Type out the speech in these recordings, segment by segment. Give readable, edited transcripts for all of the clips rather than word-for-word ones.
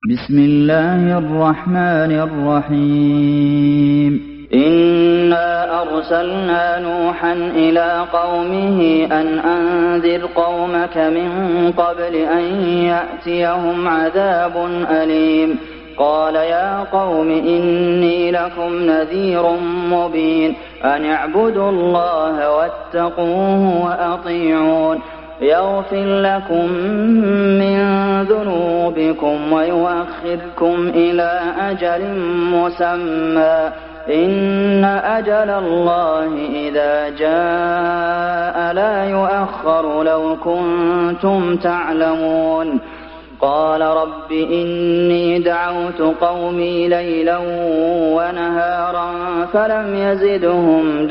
بسم الله الرحمن الرحيم إنا أرسلنا نوحا إلى قومه أن أنذر قومك من قبل أن يأتيهم عذاب أليم قال يا قوم إني لكم نذير مبين أن اعبدوا الله واتقوه وأطيعون يغفر لكم من ذنوبكم ويؤخركم إلى أجل مسمى إن أجل الله إذا جاء لا يؤخر لو كنتم تعلمون قال رب إني دعوت قومي ليلا ونهارا فلم يزدهم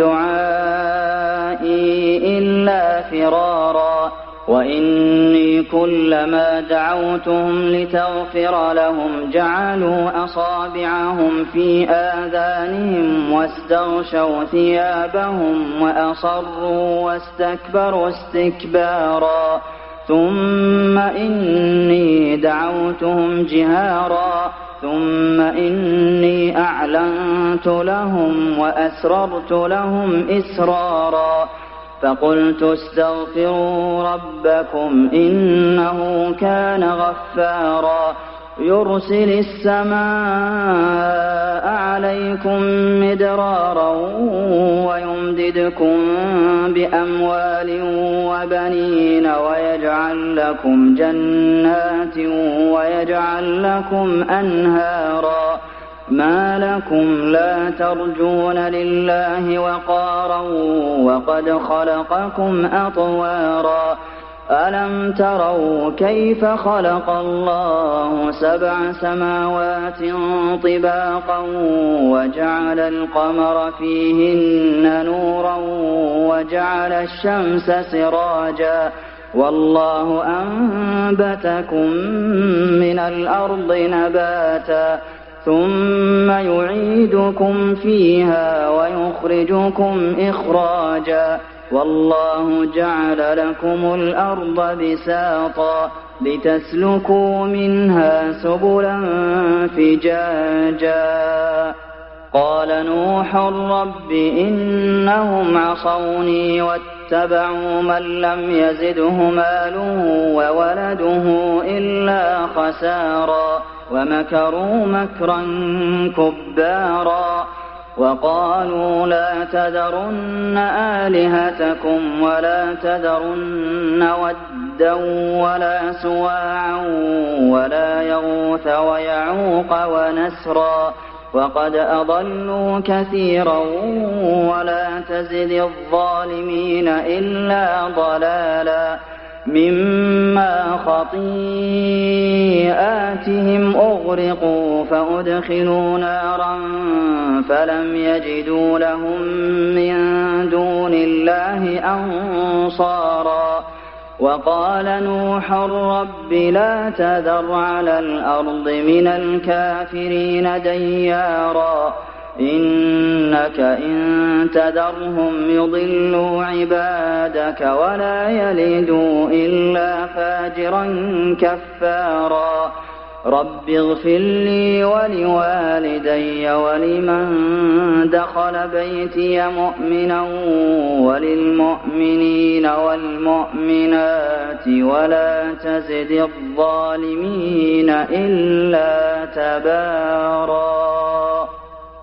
دعائي إلا فرارا وإني كلما دعوتهم لتغفر لهم جعلوا أصابعهم في آذانهم واستغشوا ثيابهم وأصروا واستكبروا استكبارا ثم إني دعوتهم جهارا ثم إني أعلنت لهم وأسررت لهم إسرارا فقلت استغفروا ربكم إنه كان غفارا يرسل السماء عليكم مدرارا ويمددكم بأموال وبنين ويجعل لكم جنات ويجعل لكم أنهارا ما لكم لا ترجون لله وقارا وقد خلقكم أطوارا ألم تروا كيف خلق الله 7 سماوات طباقا وجعل القمر فيهن نورا وجعل الشمس سراجا والله أنبتكم من الأرض نباتا ثم يعيدكم فيها ويخرجكم إخراجا والله جعل لكم الأرض بساطا لتسلكوا منها سبلا فجاجا قال نوح رب إنهم عصوني واتبعوا من لم يزده ماله وولده إلا خسارا ومكروا مكرا كبارا وقالوا لا تذرن آلهتكم ولا تذرن ودا ولا سواعا ولا يغوث ويعوق ونسرا وقد أضلوا كثيرا ولا تزد الظالمين إلا ضلالا مما خطيئاتهم أغرقوا فأدخلوا نارا فلم يجدوا لهم من دون الله أنصارا وقال نوح رب لا تذر على الأرض من الكافرين ديارا إنك إن تذرهم يضلوا عبادك ولا يلدوا إلا فاجرا كفارا رب اغفر لي ولوالدي ولمن دخل بيتي مؤمنا وللمؤمنين والمؤمنات ولا تزد الظالمين إلا تبارا